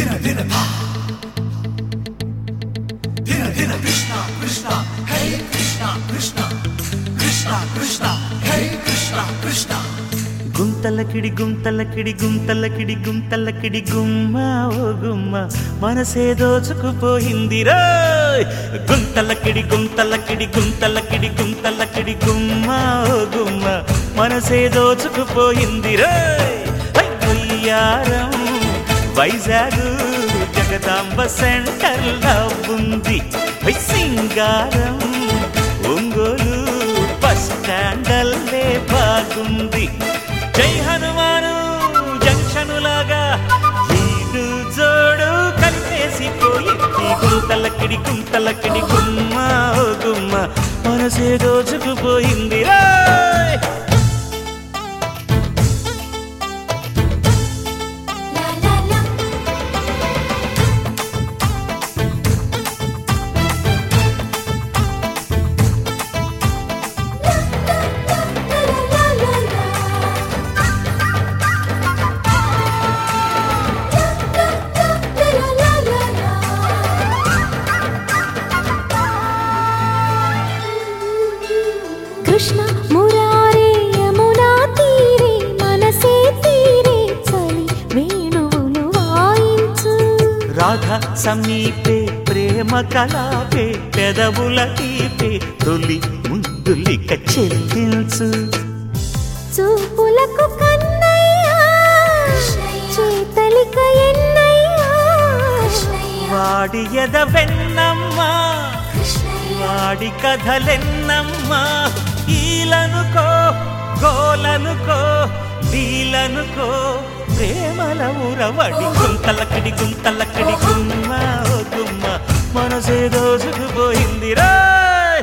గుంతలకిడి గుంతలకిడి గుంతలకిడి గుంతలకిడి గుమ్మ ఓ గుమ్మ మనసే దోచుకుపోయిందిరా గుంతలకిడి గుంతలకిడి గుంతలకిడి గుంతలకిడి గుమ్మ ఓ గుమ్మ మనసే దోచుకుపోయిందిరా వయ్యారం వైజాగ్ జగదాంబ సెంటర్ లో ఉంది సింగారం ఒంగోలు బస్ స్టాండల్లే బాగుంది జై హనుమాను జంక్షనులాగా ఈడు జోడు కలిపేసిపోయింది గుంతలకిడి గుంతలకిడి గుమ్మ ఓ గుమ్మ మనసే దోచుకుపోయింది రాయ్ కృష్ణ మురారే యమునా తీరే మనసే తీరే చలి వేణువులు వాయించు రాధ సమీపే ప్రేమ కలాపే పెదవుల తీపే తొలి ముద్దులిక చెల్లించు చూపులకు కన్నయ్యా చేతలిక ఎన్నయ్యా వాడి ఎద వెన్నమ్మా వాడి కథలెన్నమ్మా ఈలనుకో గోలనుకో నీలనుకో ప్రేమల ఊరవడి గుంతలకిడి గుంతలకిడి గుమ్మ ఓ గుమ్మ మనసే దోచుకుపోయింది రాయ్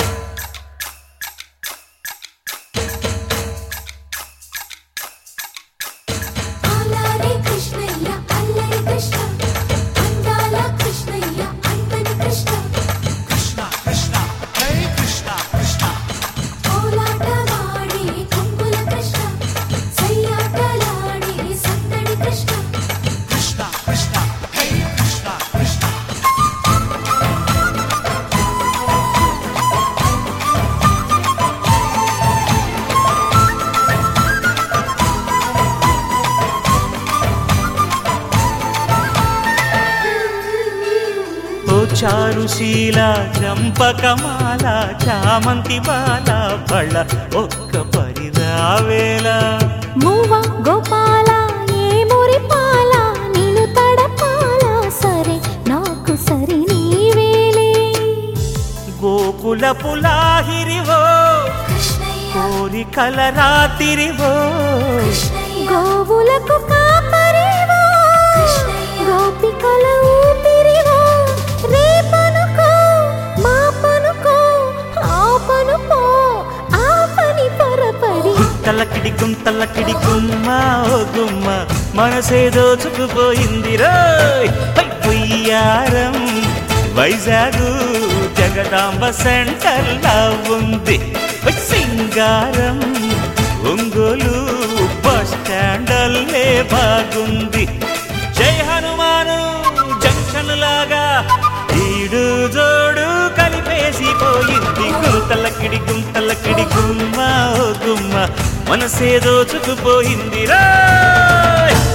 చారుశీల చంపకమాల చామంతి బాల బళ్ళ ఒక్క పరిరావేళ మూవ గోపాల ఏ మురిపాల నిన్ను తడపాల సరే నాకు సరి నీవేలే గోకుల పులాహిరివో కోరికల రాతిరివో గోవులకు కాపరివో గోపికల ఊపిరివో రేపనుకో మాపనుకో ఆపనుకో ఆపని పరపడి గుంతలకిడి గుంతలకిడి గుమ్మ ఓ గుమ్మ మనసే దోచుకుపోయింది రోయ్ వయ్యారం వైజాగ్ జగదాంబ సెంటర్ లో ఉంది సింగారం ఒంగోలు బస్ స్టాండల్లే బాగుంది జై హనుమాను జంక్షన్ లాగా ఈడు జోడు కలిపేసిపోయింది గుంతలకిడి గుంతలకిడి గుమ్మ ఓ గుమ్మ మనసే దోచుకుపోయింది రాయ్